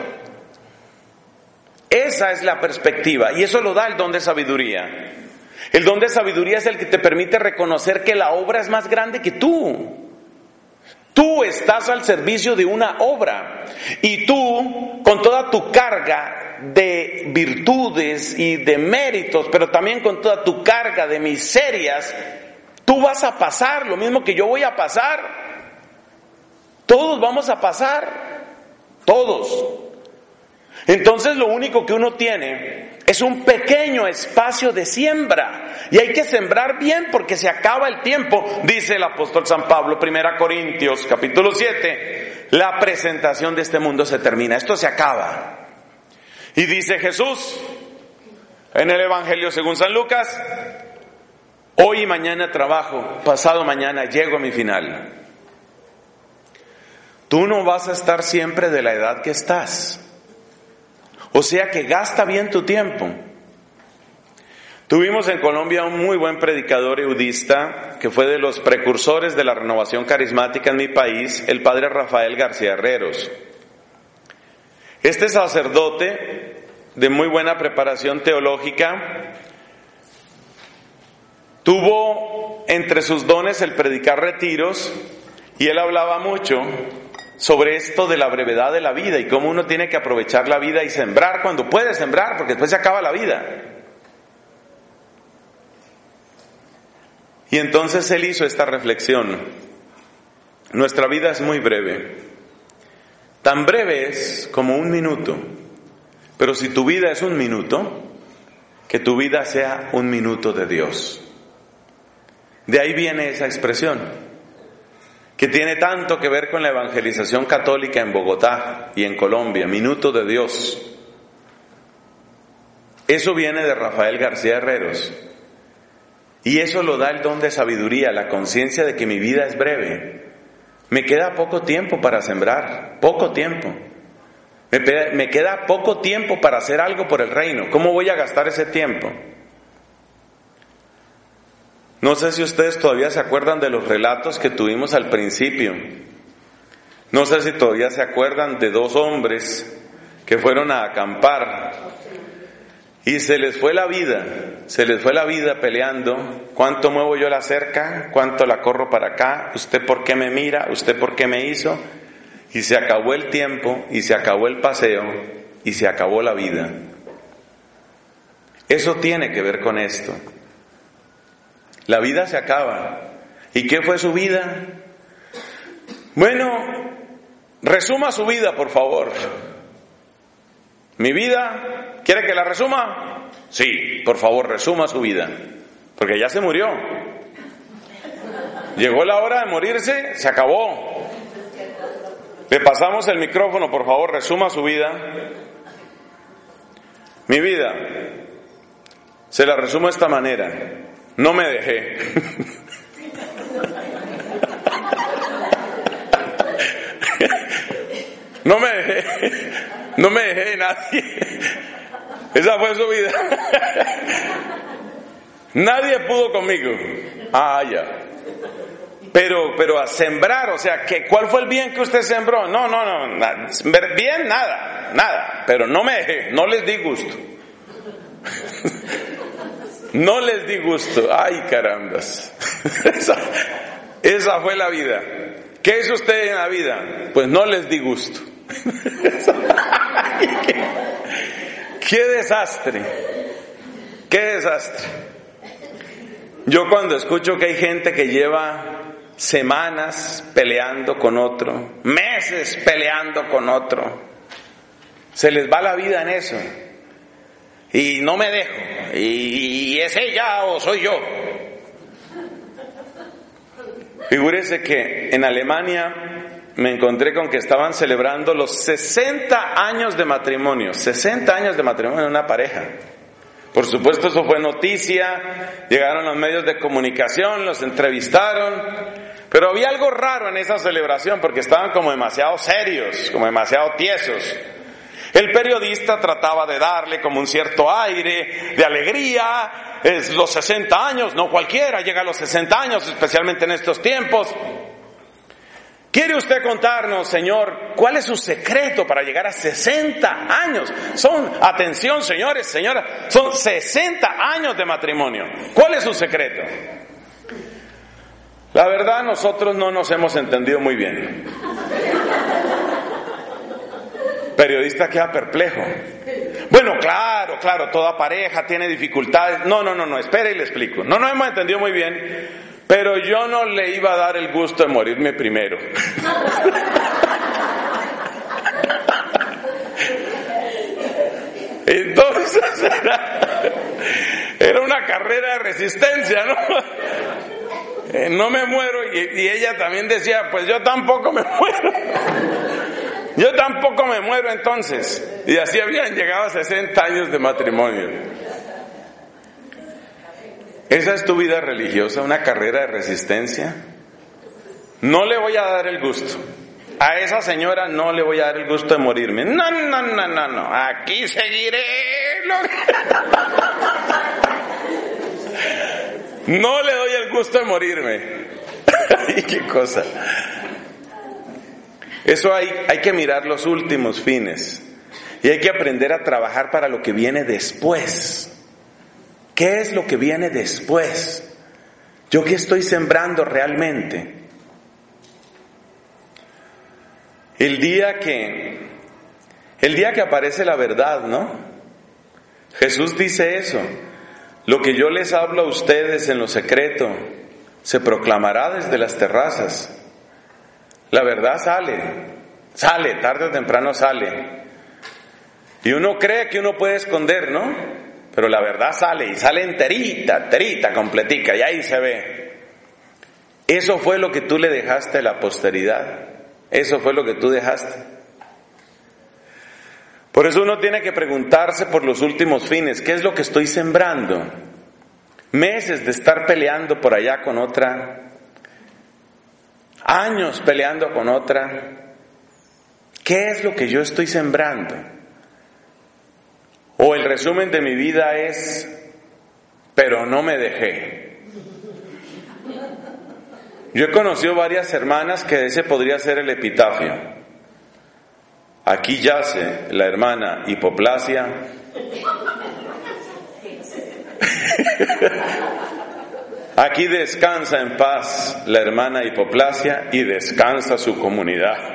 Esa es la perspectiva y eso lo da el don de sabiduría. El don de sabiduría es el que te permite reconocer que la obra es más grande que tú. Tú estás al servicio de una obra y tú, con toda tu carga de virtudes y de méritos, pero también con toda tu carga de miserias, tú vas a pasar lo mismo que yo voy a pasar. Todos vamos a pasar, todos. Entonces lo único que uno tiene es un pequeño espacio de siembra y hay que sembrar bien porque se acaba el tiempo. Dice el apóstol San Pablo, 1 Corintios capítulo 7, la presentación de este mundo se termina, esto se acaba. Y dice Jesús en el Evangelio según San Lucas, Hoy y mañana trabajo, pasado mañana llego a mi final. Tú no vas a estar siempre de la edad que estás. O sea que gasta bien tu tiempo. Tuvimos en Colombia un muy buen predicador eudista que fue de los precursores de la renovación carismática en mi país, el padre Rafael García Herreros. Este sacerdote de muy buena preparación teológica tuvo entre sus dones el predicar retiros y él hablaba mucho sobre esto de la brevedad de la vida y cómo uno tiene que aprovechar la vida y sembrar cuando puede sembrar, porque después se acaba la vida. Y entonces él hizo esta reflexión: nuestra vida es muy breve, tan breve es como un minuto, pero si tu vida es un minuto, que tu vida sea un minuto de Dios. De ahí viene esa expresión, que tiene tanto que ver con la evangelización católica en Bogotá y en Colombia, minuto de Dios. Eso viene de Rafael García Herreros. Y eso lo da el don de sabiduría, la conciencia de que mi vida es breve. Me queda poco tiempo para sembrar, poco tiempo. Me queda poco tiempo para hacer algo por el reino. ¿Cómo voy a gastar ese tiempo? No sé si ustedes todavía se acuerdan de los relatos que tuvimos al principio. No sé si todavía se acuerdan de dos hombres que fueron a acampar y se les fue la vida peleando. ¿Cuánto muevo yo la cerca? ¿Cuánto la corro para acá? ¿Usted por qué me mira? ¿Usted por qué me hizo? Y se acabó el tiempo, y se acabó el paseo, y se acabó la vida. Eso tiene que ver con esto. La vida se acaba. ¿Y qué fue su vida? Bueno, resuma su vida, por favor. ¿Mi vida? ¿Quiere que la resuma? Sí, por favor, resuma su vida. Porque ya se murió. Llegó la hora de morirse, se acabó. Le pasamos el micrófono, por favor, resuma su vida. Mi vida, se la resumo de esta manera. No me dejé. No me dejé de nadie. Esa fue su vida. Nadie pudo conmigo. Ah, ya. Pero a sembrar, o sea, ¿cuál fue el bien que usted sembró? No, bien, nada. Pero no me dejé, no les di gusto. No les di gusto. Ay, carambas. Esa fue la vida. ¿Qué hizo usted en la vida? Pues no les di gusto. ¡Qué desastre! ¡Qué desastre! Yo cuando escucho que hay gente que lleva semanas peleando con otro, meses peleando con otro, se les va la vida en eso. Y no me dejo. ¿Y es ella o soy yo? Figúrese que en Alemania me encontré con que estaban celebrando los 60 años de matrimonio. 60 años de matrimonio en una pareja. Por supuesto, eso fue noticia. Llegaron los medios de comunicación, los entrevistaron. Pero había algo raro en esa celebración porque estaban como demasiado serios, como demasiado tiesos. El periodista trataba de darle como un cierto aire de alegría. Es los 60 años, no cualquiera llega a los 60 años, especialmente en estos tiempos. ¿Quiere usted contarnos, señor, cuál es su secreto para llegar a 60 años? Atención, señores, señoras, son 60 años de matrimonio. ¿Cuál es su secreto? La verdad, nosotros no nos hemos entendido muy bien. Periodista queda perplejo. Bueno, claro, toda pareja tiene dificultades. No, espere y le explico. No nos hemos entendido muy bien, pero yo no le iba a dar el gusto de morirme primero. Entonces era una carrera de resistencia, ¿no? No me muero, y ella también decía, pues yo tampoco me muero. Yo tampoco me muero entonces. Y así habían llegado a 60 años de matrimonio. ¿Esa es tu vida religiosa, una carrera de resistencia? No le voy a dar el gusto. A esa señora no le voy a dar el gusto de morirme. No. Aquí seguiré. No le doy el gusto de morirme. Ay, qué cosa. Eso hay que mirar los últimos fines. Y hay que aprender a trabajar para lo que viene después. ¿Qué es lo que viene después? ¿Yo qué estoy sembrando realmente? El día que aparece la verdad, ¿no? Jesús dice eso. Lo que yo les hablo a ustedes en lo secreto se proclamará desde las terrazas. La verdad sale, tarde o temprano sale. Y uno cree que uno puede esconder, ¿no? Pero la verdad sale, y sale enterita, completica, y ahí se ve. Eso fue lo que tú le dejaste a la posteridad. Eso fue lo que tú dejaste. Por eso uno tiene que preguntarse por los últimos fines. ¿Qué es lo que estoy sembrando? Meses de estar peleando por allá con otra. Años peleando con otra. ¿Qué es lo que yo estoy sembrando? O el resumen de mi vida es, pero no me dejé. Yo he conocido varias hermanas que ese podría ser el epitafio. Aquí yace la hermana Hipoplasia. Aquí descansa en paz la hermana Hipoplasia y descansa su comunidad.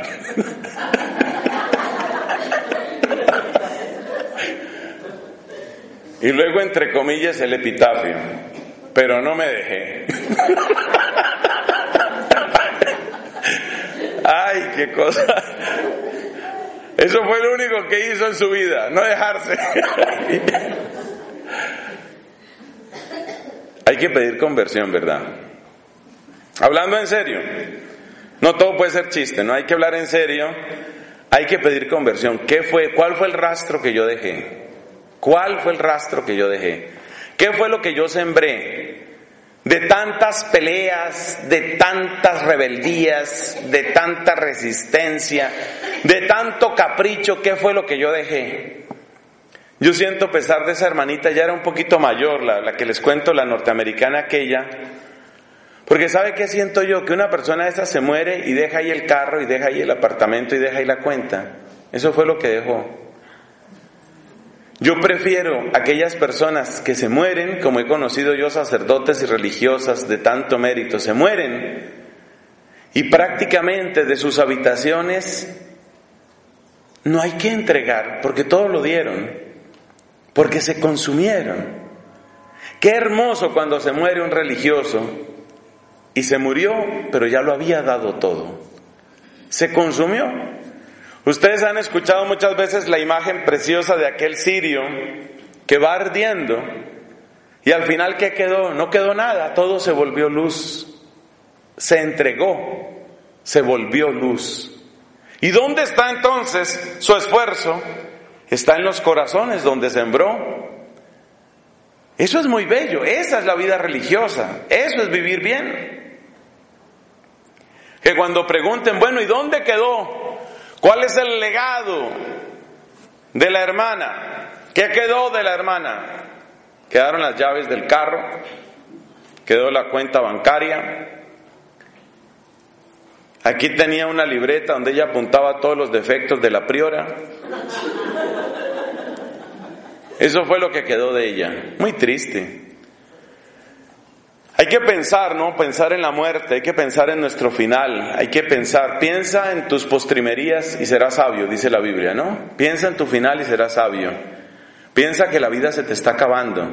Y luego entre comillas el epitafio, pero no me dejé. Ay, qué cosa. Eso fue lo único que hizo en su vida, no dejarse. Hay que pedir conversión, ¿verdad? Hablando en serio, no todo puede ser chiste, no hay que hablar en serio, hay que pedir conversión. ¿Cuál fue el rastro que yo dejé? ¿Cuál fue el rastro que yo dejé? ¿Qué fue lo que yo sembré? De tantas peleas, de tantas rebeldías, de tanta resistencia, de tanto capricho, ¿qué fue lo que yo dejé? Yo siento pesar de esa hermanita, ya era un poquito mayor, la que les cuento, la norteamericana aquella, porque ¿sabe qué siento yo? Que una persona de esas se muere y deja ahí el carro, y deja ahí el apartamento, y deja ahí la cuenta. Eso fue lo que dejó. Yo prefiero aquellas personas que se mueren, como he conocido yo sacerdotes y religiosas de tanto mérito, se mueren y prácticamente de sus habitaciones no hay que entregar, porque todo lo dieron, porque se consumieron. Qué hermoso cuando se muere un religioso y se murió, pero ya lo había dado todo, se consumió. Ustedes han escuchado muchas veces la imagen preciosa de aquel cirio que va ardiendo y al final ¿qué quedó? No quedó nada, todo se volvió luz, se entregó, se volvió luz. ¿Y dónde está entonces su esfuerzo? Está en los corazones donde sembró. Eso es muy bello, esa es la vida religiosa, eso es vivir bien. Que cuando pregunten, bueno, ¿y dónde quedó? ¿Cuál es el legado de la hermana? ¿Qué quedó de la hermana? Quedaron las llaves del carro, quedó la cuenta bancaria. Aquí tenía una libreta donde ella apuntaba todos los defectos de la priora. Eso fue lo que quedó de ella. Muy triste. Hay que pensar, ¿no? Pensar en la muerte, hay que pensar en nuestro final, hay que pensar, piensa en tus postrimerías y serás sabio, dice la Biblia, ¿no? Piensa en tu final y serás sabio. Piensa que la vida se te está acabando.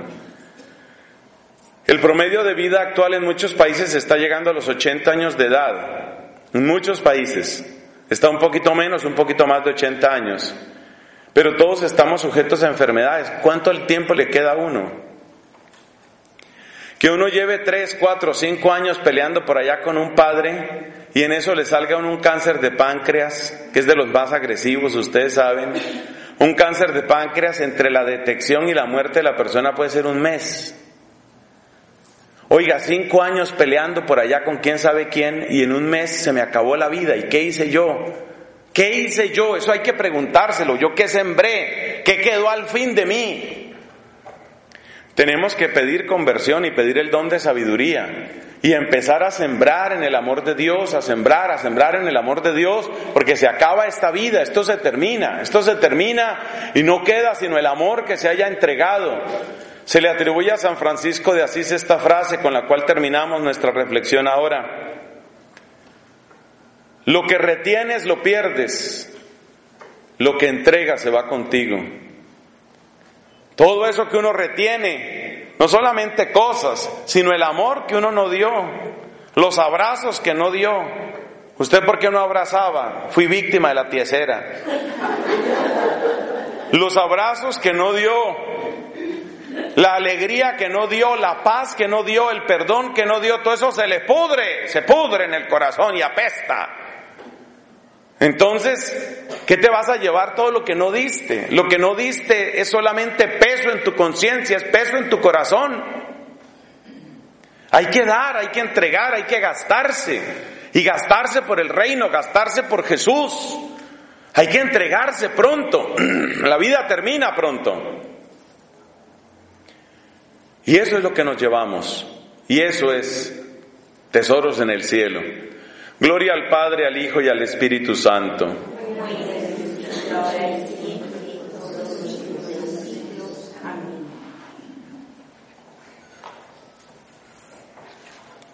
El promedio de vida actual en muchos países está llegando a los 80 años de edad. En muchos países. Está un poquito menos, un poquito más de 80 años. Pero todos estamos sujetos a enfermedades. ¿Cuánto tiempo le queda a uno? Que uno lleve 3, 4, 5 años peleando por allá con un padre y en eso le salga un cáncer de páncreas, que es de los más agresivos, ustedes saben. Un cáncer de páncreas, entre la detección y la muerte de la persona puede ser un mes. Oiga, 5 años peleando por allá con quién sabe quién y en un mes se me acabó la vida. ¿Y qué hice yo? ¿Qué hice yo? Eso hay que preguntárselo. ¿Yo qué sembré? ¿Qué quedó al fin de mí? Tenemos que pedir conversión y pedir el don de sabiduría y empezar a sembrar en el amor de Dios, a sembrar en el amor de Dios, porque se acaba esta vida, esto se termina y no queda sino el amor que se haya entregado. Se le atribuye a San Francisco de Asís esta frase con la cual terminamos nuestra reflexión ahora: lo que retienes lo pierdes, lo que entregas se va contigo. Todo eso que uno retiene, no solamente cosas, sino el amor que uno no dio, los abrazos que no dio. ¿Usted por qué no abrazaba? Fui víctima de la tiesera. Los abrazos que no dio, la alegría que no dio, la paz que no dio, el perdón que no dio, todo eso se pudre en el corazón y apesta. Entonces, ¿qué te vas a llevar todo lo que no diste? Lo que no diste es solamente peso en tu conciencia, es peso en tu corazón. Hay que dar, hay que entregar, hay que gastarse. Y gastarse por el reino, gastarse por Jesús. Hay que entregarse pronto. La vida termina pronto. Y eso es lo que nos llevamos. Y eso es tesoros en el cielo. Gloria al Padre, al Hijo y al Espíritu Santo.